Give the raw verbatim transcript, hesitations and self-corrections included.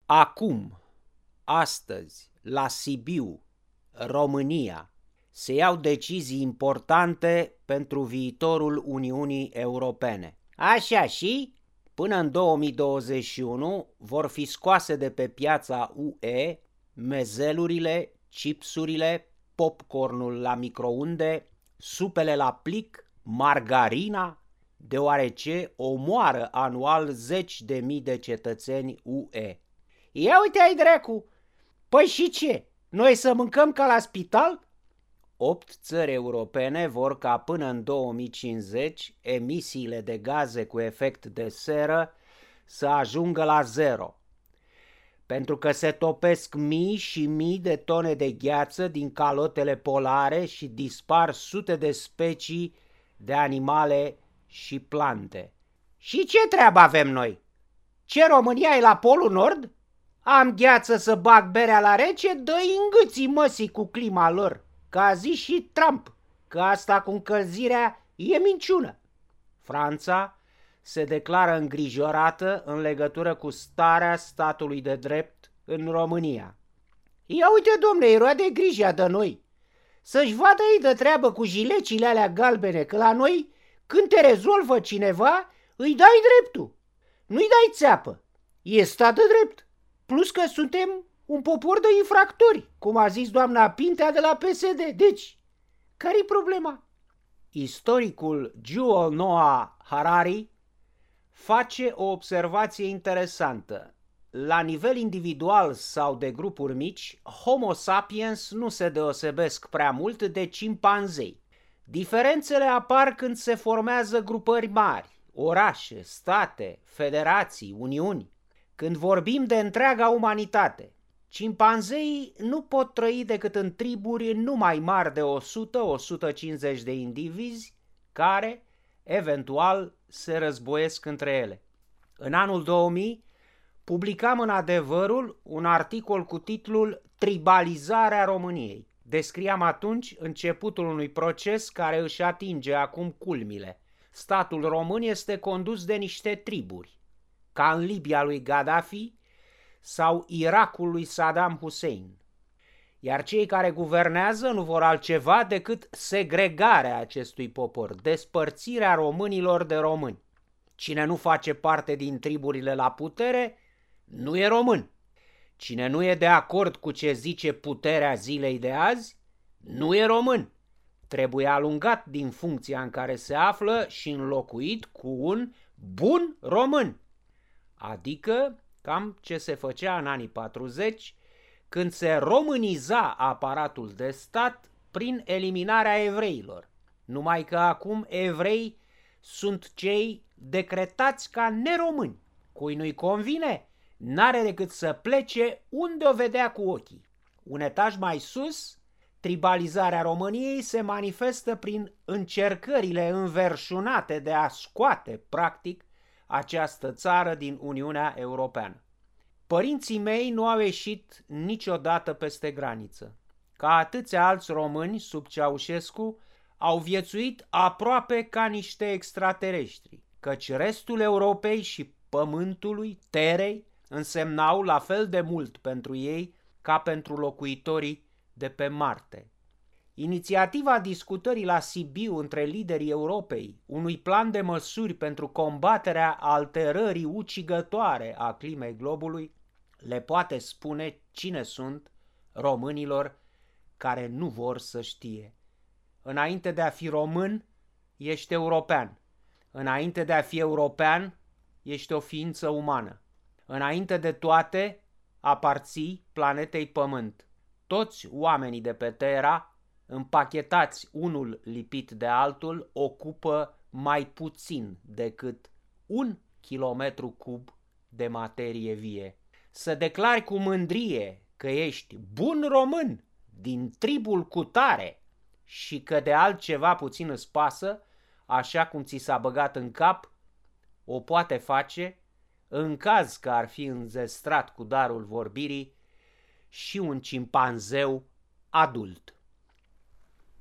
Acum, astăzi, la Sibiu, România, se iau decizii importante pentru viitorul Uniunii Europene. Așa și, până în două mii douăzeci și unu, vor fi scoase de pe piața U E mezelurile, chipsurile, popcornul la microunde, supele la plic, margarina, deoarece omoară anual zeci de mii de cetățeni U E. Ia uite ai dracu! Păi și ce? Noi să mâncăm ca la spital? Opt țări europene vor ca până în două mii cincizeci emisiile de gaze cu efect de seră să ajungă la zero, pentru că se topesc mii și mii de tone de gheață din calotele polare și dispar sute de specii de animale și plante. Și ce treabă avem noi? Ce, România e la Polul Nord? Am gheață să bag berea la rece, dă-i îngâții măsii cu clima lor, că a zis și Trump, că asta cu încălzirea e minciună. Franța se declară îngrijorată în legătură cu starea statului de drept în România. Ia uite, domne, e roade grija de noi. Să-și vadă ei de treabă cu jilecile alea galbene, că la noi, când te rezolvă cineva, îi dai dreptul. Nu-i dai țeapă. E stat de drept. Plus că suntem un popor de infractori, cum a zis doamna Pintea de la P S D. Deci, care-i problema? Istoricul Yuval Noah Harari face o observație interesantă. La nivel individual sau de grupuri mici, Homo sapiens nu se deosebesc prea mult de cimpanzei. Diferențele apar când se formează grupări mari, orașe, state, federații, uniuni. Când vorbim de întreaga umanitate, cimpanzeii nu pot trăi decât în triburi nu mai mari de o sută - o sută cincizeci de indivizi care, eventual, se războiesc între ele. În anul două mii, publicam în Adevărul un articol cu titlul Tribalizarea României. Descriam atunci începutul unui proces care își atinge acum culmile. Statul român este condus de niște triburi, ca în Libia lui Gaddafi sau Irakul lui Saddam Hussein. Iar cei care guvernează nu vor altceva decât segregarea acestui popor, despărțirea românilor de români. Cine nu face parte din triburile la putere, nu e român. Cine nu e de acord cu ce zice puterea zilei de azi, nu e român. Trebuie alungat din funcția în care se află și înlocuit cu un bun român. Adică cam ce se făcea în anii patruzeci, când se româniza aparatul de stat prin eliminarea evreilor. Numai că acum evrei sunt cei decretați ca neromâni. Cui nu-i convine, n-are decât să plece unde o vedea cu ochii. Un etaj mai sus, tribalizarea României se manifestă prin încercările înverșunate de a scoate, practic, această țară din Uniunea Europeană. Părinții mei nu au ieșit niciodată peste graniță. Ca atâția alți români sub Ceaușescu, au viețuit aproape ca niște extraterestri, căci restul Europei și pământului, terei, însemnau la fel de mult pentru ei ca pentru locuitorii de pe Marte. Inițiativa discutării la Sibiu între liderii Europei, unui plan de măsuri pentru combaterea alterării ucigătoare a climei globului, le poate spune cine sunt românilor care nu vor să știe. Înainte de a fi român, ești european. Înainte de a fi european, ești o ființă umană. Înainte de toate, aparții planetei Pământ. Toți oamenii de pe Terra, împachetați unul lipit de altul, ocupă mai puțin decât un kilometru cub de materie vie. Să declari cu mândrie că ești bun român din tribul cutare și că de altceva puțin îți pasă, așa cum ți s-a băgat în cap, o poate face, în caz că ar fi înzestrat cu darul vorbirii, și un cimpanzeu adult.